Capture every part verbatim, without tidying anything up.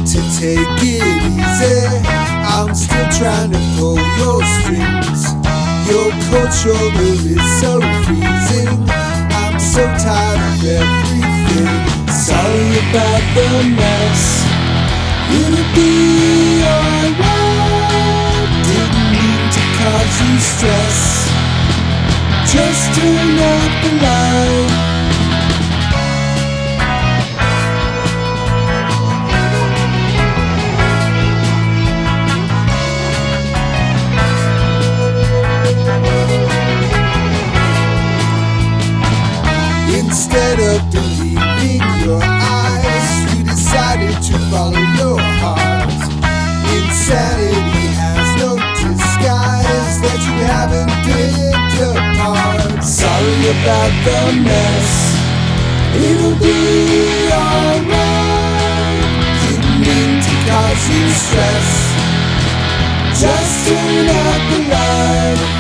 to take it easy. I'm still trying to pull your strings. Your cold shoulder is so freezing. I'm so tired of everything. Sorry about the mess. It'll be alright. Didn't mean to cause you stress. Just turn off the light. Instead of believing your eyes, you decided to follow your heart. Insanity has no disguise that you haven't picked apart. Sorry about the mess. It'll be alright. Didn't mean to cause you stress. Just turn out the light.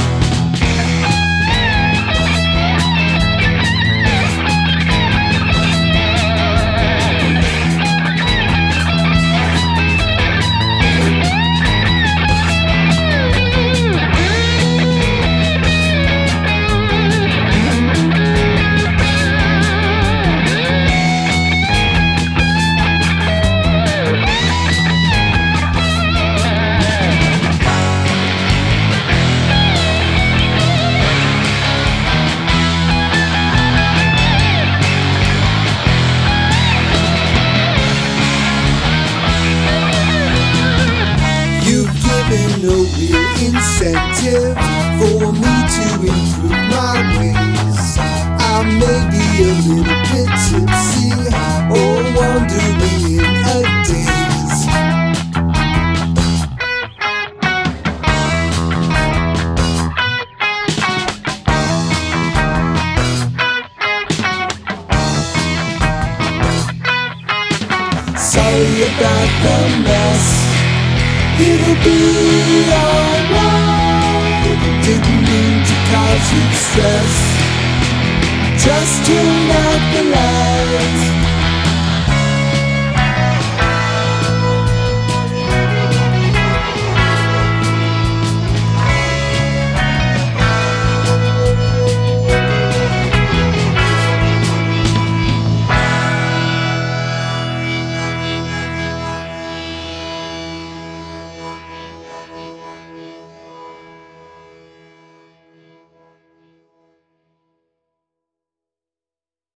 No real incentive for me to improve my ways. I may be a little bit tipsy or wandering in a daze. Sorry about the mess. It'll be alright. Didn't mean to cause you stress. Just turn out the lights.